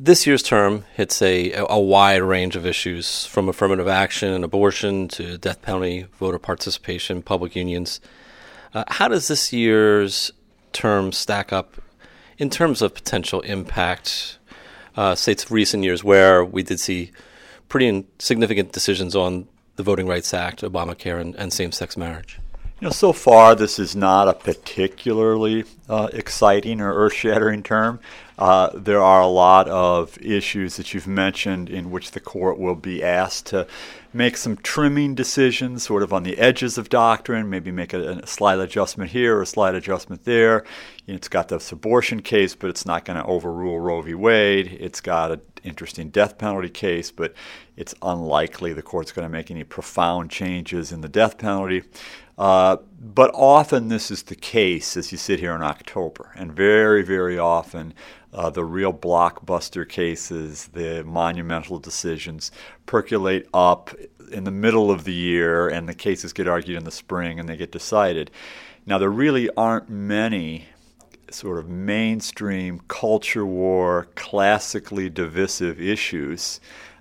This year's term hits a wide range of issues, from affirmative action and abortion to death penalty, voter participation, public unions. How does this year's term stack up in terms of potential impact, say to recent years where we did see pretty significant decisions on the Voting Rights Act, Obamacare, and same-sex marriage? So far, this is not a particularly exciting or earth-shattering term. There are a lot of issues that you've mentioned in which the court will be asked to make some trimming decisions sort of on the edges of doctrine, maybe make a slight adjustment here or a slight adjustment there. It's got this abortion case, but it's not going to overrule Roe v. Wade. It's got an interesting death penalty case, but it's unlikely the court's going to make any profound changes in the death penalty. But often this is the case as you sit here in October, and very, very often the real blockbuster cases, the monumental decisions, percolate up in the middle of the year, and the cases get argued in the spring and they get decided. Now, there really aren't many sort of mainstream culture war, classically divisive issues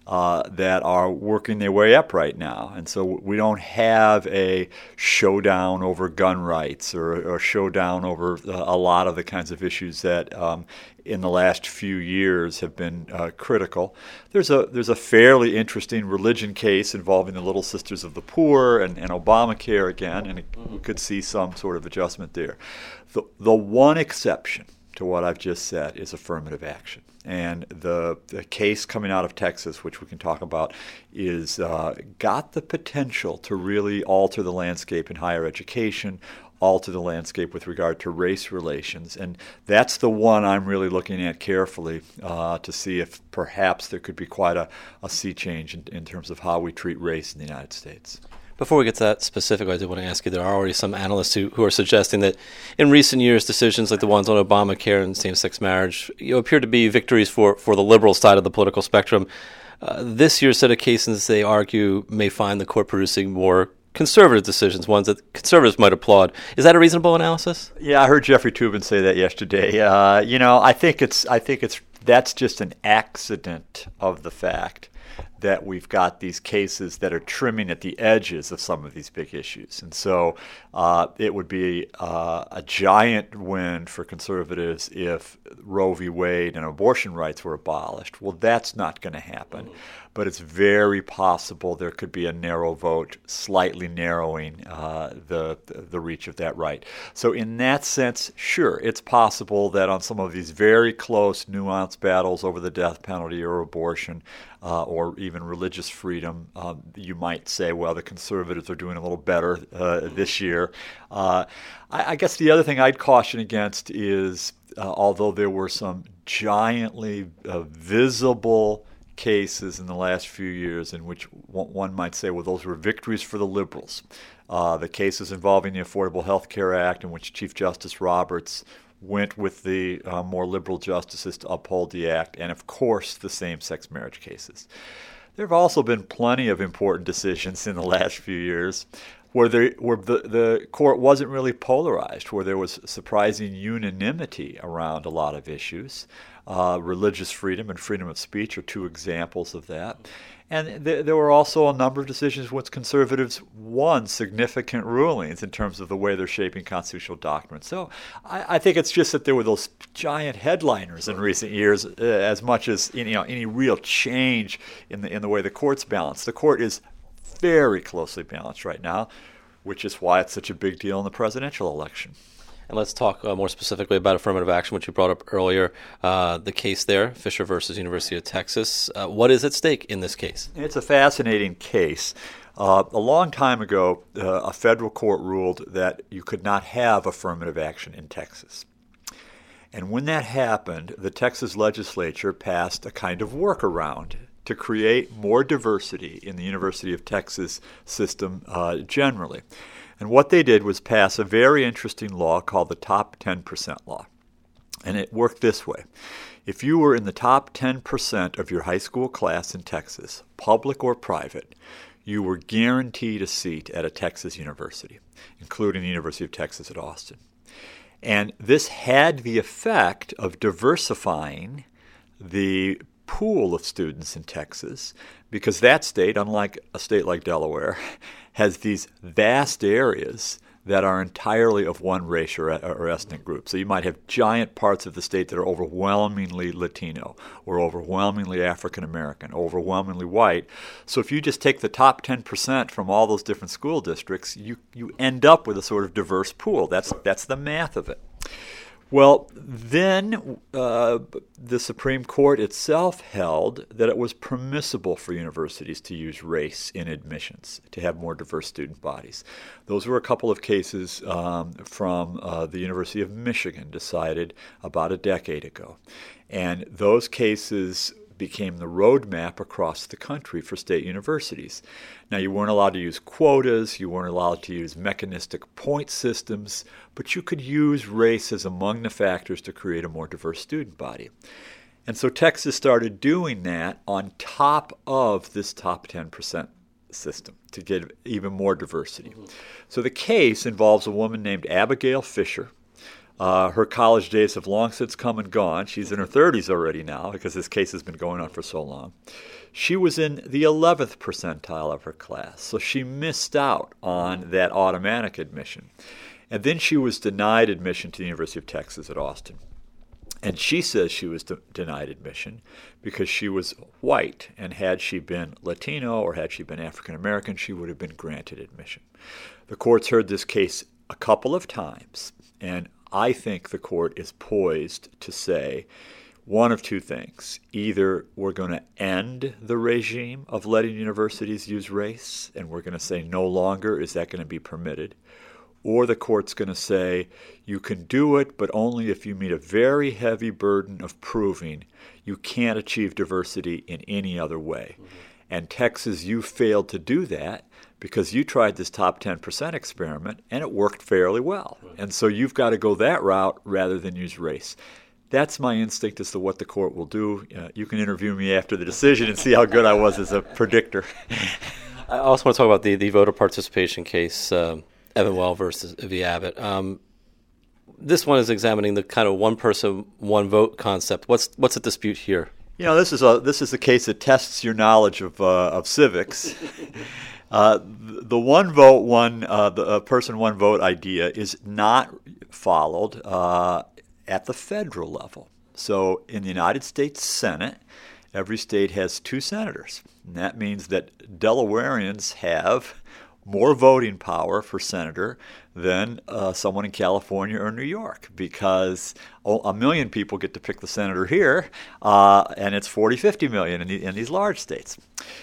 that are working their way up right now. And so we don't have a showdown over gun rights or showdown over a lot of the kinds of issues that in the last few years have been critical. There's a fairly interesting religion case involving the Little Sisters of the Poor and Obamacare again, and we could see some sort of adjustment there. The one exception to what I've just said is affirmative action. And the case coming out of Texas, which we can talk about, is got the potential to really alter the landscape in higher education, alter the landscape with regard to race relations. And that's the one I'm really looking at carefully to see if perhaps there could be quite a sea change in terms of how we treat race in the United States. Before we get to that specifically, I do want to ask you, there are already some analysts who are suggesting that in recent years, decisions like the ones on Obamacare and same-sex marriage appear to be victories for the liberal side of the political spectrum. This year's set of cases, they argue, may find the court producing more conservative decisions, ones that conservatives might applaud. Is that a reasonable analysis? Yeah, I heard Jeffrey Toobin say that yesterday. I think that's just an accident of the fact that we've got these cases that are trimming at the edges of some of these big issues. And so it would be a giant win for conservatives if Roe v. Wade and abortion rights were abolished. Well, that's not going to happen. But it's very possible there could be a narrow vote, slightly narrowing the reach of that right. So in that sense, sure, it's possible that on some of these very close, nuanced battles over the death penalty or abortion or even religious freedom, you might say, well, the conservatives are doing a little better this year. I guess the other thing I'd caution against is, although there were some giantly visible cases in the last few years in which one might say, well, those were victories for the liberals. The cases involving the Affordable Health Care Act, in which Chief Justice Roberts went with the more liberal justices to uphold the act, and of course the same-sex marriage cases. There have also been plenty of important decisions in the last few years where the court wasn't really polarized, where there was surprising unanimity around a lot of issues. Religious freedom and freedom of speech are two examples of that. And there were also a number of decisions which conservatives won significant rulings in terms of the way they're shaping constitutional doctrine. So I think it's just that there were those giant headliners in recent years, as much as any real change in the way the court's balanced. The court is very closely balanced right now, which is why it's such a big deal in the presidential election. And let's talk more specifically about affirmative action, which you brought up earlier. The case there, Fisher versus University of Texas. What is at stake in this case? It's a fascinating case. A long time ago, a federal court ruled that you could not have affirmative action in Texas. And when that happened, the Texas legislature passed a kind of workaround to create more diversity in the University of Texas system generally. And what they did was pass a very interesting law called the Top 10% Law. And it worked this way. If you were in the top 10% of your high school class in Texas, public or private, you were guaranteed a seat at a Texas university, including the University of Texas at Austin. And this had the effect of diversifying the pool of students in Texas because that state, unlike a state like Delaware, has these vast areas that are entirely of one race or ethnic group. So you might have giant parts of the state that are overwhelmingly Latino or overwhelmingly African American, overwhelmingly white. So if you just take the top 10% from all those different school districts, you end up with a sort of diverse pool. That's the math of it. Well, then the Supreme Court itself held that it was permissible for universities to use race in admissions, to have more diverse student bodies. Those were a couple of cases from the University of Michigan decided about a decade ago. And those cases became the roadmap across the country for state universities. Now, you weren't allowed to use quotas, you weren't allowed to use mechanistic point systems, but you could use race as among the factors to create a more diverse student body. And so Texas started doing that on top of this top 10% system to get even more diversity. So the case involves a woman named Abigail Fisher. Her college days have long since come and gone. She's in her 30s already now because this case has been going on for so long. She was in the 11th percentile of her class, so she missed out on that automatic admission. And then she was denied admission to the University of Texas at Austin. And she says she was denied admission because she was white, and had she been Latino or had she been African American, she would have been granted admission. The court's heard this case a couple of times, and I think the court is poised to say one of two things. Either we're going to end the regime of letting universities use race, and we're going to say no longer is that going to be permitted, or the court's going to say you can do it, but only if you meet a very heavy burden of proving you can't achieve diversity in any other way. And Texas, you failed to do that because you tried this top 10% experiment and it worked fairly well. And so you've got to go that route rather than use race. That's my instinct as to what the court will do. You can interview me after the decision and see how good I was as a predictor. I also want to talk about the voter participation case, Evanwell versus V. Abbott. This one is examining the kind of one person, one vote concept. What's at dispute here? You know, this is a case that tests your knowledge of civics. The one vote, the person, one vote idea is not followed at the federal level. So in the United States Senate, every state has 2 senators. And that means that Delawareans have more voting power for senator than someone in California or New York, because a million people get to pick the senator here, and it's 40, 50 million in these large states.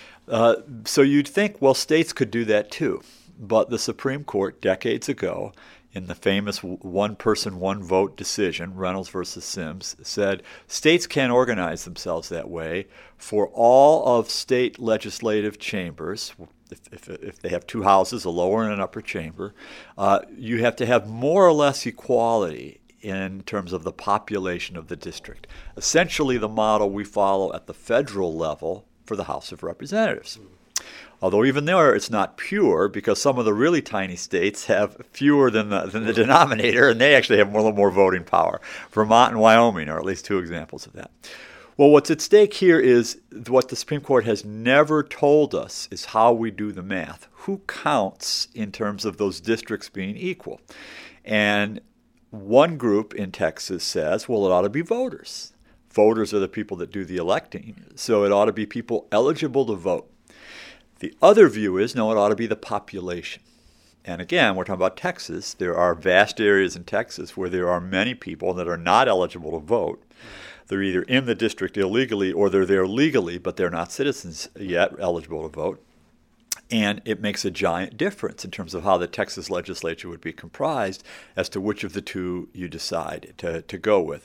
So you'd think, well, states could do that too. But the Supreme Court decades ago, in the famous one-person, one-vote decision, Reynolds versus Sims, said states can't organize themselves that way. For all of state legislative chambers, if they have 2 houses, a lower and an upper chamber, you have to have more or less equality in terms of the population of the district. Essentially the model we follow at the federal level for the House of Representatives. Although even there it's not pure, because some of the really tiny states have fewer than the denominator, and they actually have a little more voting power. Vermont and Wyoming are at least 2 examples of that. Well, what's at stake here is what the Supreme Court has never told us is how we do the math. Who counts in terms of those districts being equal? And one group in Texas says, well, it ought to be voters. Voters are the people that do the electing, so it ought to be people eligible to vote. The other view is, no, it ought to be the population. And again, we're talking about Texas. There are vast areas in Texas where there are many people that are not eligible to vote. They're either in the district illegally or they're there legally, but they're not citizens yet eligible to vote. And it makes a giant difference in terms of how the Texas legislature would be comprised as to which of the two you decide to go with.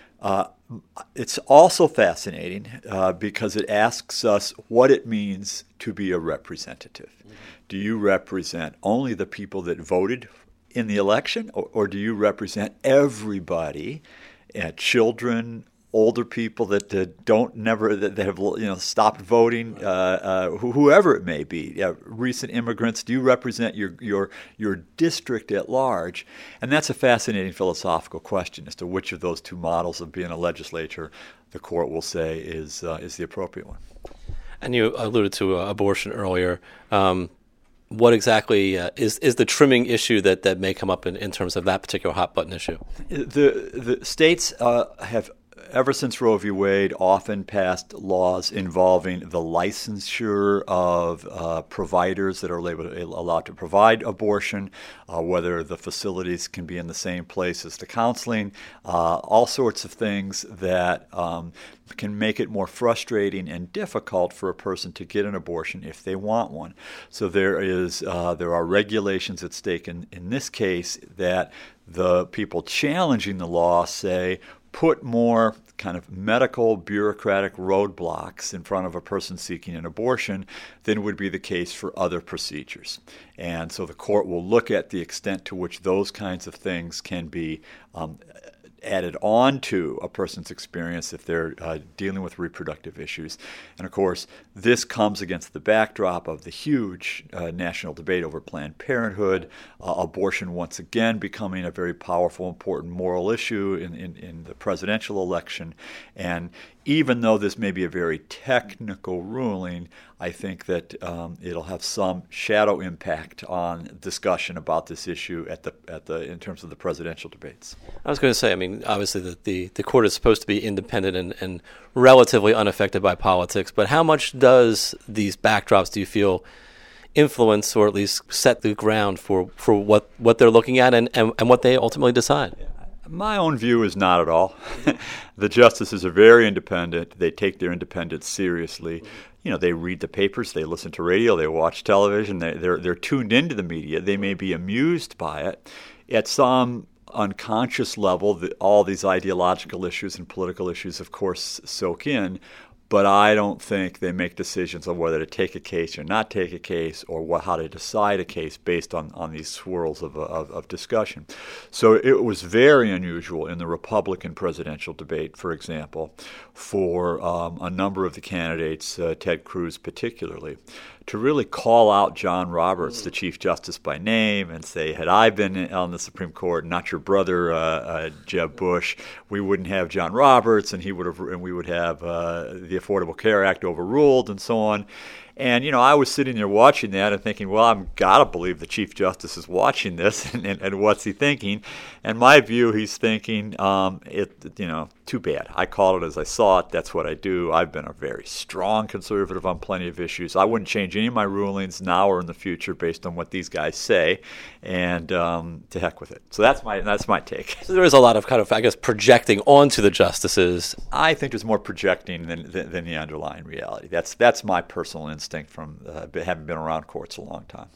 It's also fascinating because it asks us what it means to be a representative. Do you represent only the people that voted in the election, or do you represent everybody, children, older people that have stopped voting, whoever it may be, recent immigrants? Do you represent your district at large? And that's a fascinating philosophical question as to which of those 2 models of being a legislature the court will say is the appropriate one. And you alluded to abortion earlier. What exactly is the trimming issue that may come up in terms of that particular hot button issue? The states have, ever since Roe v. Wade, often passed laws involving the licensure of providers that are allowed to provide abortion, whether the facilities can be in the same place as the counseling, all sorts of things that can make it more frustrating and difficult for a person to get an abortion if they want one. So there are regulations at stake in this case that the people challenging the law say put more kind of medical bureaucratic roadblocks in front of a person seeking an abortion than would be the case for other procedures. And so the court will look at the extent to which those kinds of things can be added on to a person's experience if they're dealing with reproductive issues. And of course, this comes against the backdrop of the huge national debate over Planned Parenthood, abortion once again becoming a very powerful, important moral issue in the presidential election. And even though this may be a very technical ruling, I think that it'll have some shadow impact on discussion about this issue in terms of the presidential debates. I was going to say, I mean, obviously the court is supposed to be independent and relatively unaffected by politics, but how much does these backdrops, do you feel, influence or at least set the ground for what they're looking at and what they ultimately decide? My own view is not at all. The justices are very independent. They take their independence seriously. You know, they read the papers, they listen to radio, they watch television, they're tuned into the media. They may be amused by it. At some unconscious level, all these ideological issues and political issues, of course, soak in. But I don't think they make decisions on whether to take a case or not take a case, or how to decide a case based on these swirls of discussion. So it was very unusual in the Republican presidential debate, for example, for a number of the candidates, Ted Cruz particularly, to really call out John Roberts, the Chief Justice, by name and say, had I been on the Supreme Court, not your brother Jeb Bush, we wouldn't have John Roberts, and we would have the Affordable Care Act overruled, and so on. And, you know, I was sitting there watching that and thinking, well, I've got to believe the Chief Justice is watching this, and what's he thinking? And my view, he's thinking, too bad. I called it as I saw it. That's what I do. I've been a very strong conservative on plenty of issues. I wouldn't change any of my rulings now or in the future based on what these guys say, and to heck with it. So that's my take. So there is a lot of kind of, I guess, projecting onto the justices. I think there's more projecting than the underlying reality. That's my personal instinct from having been around courts a long time.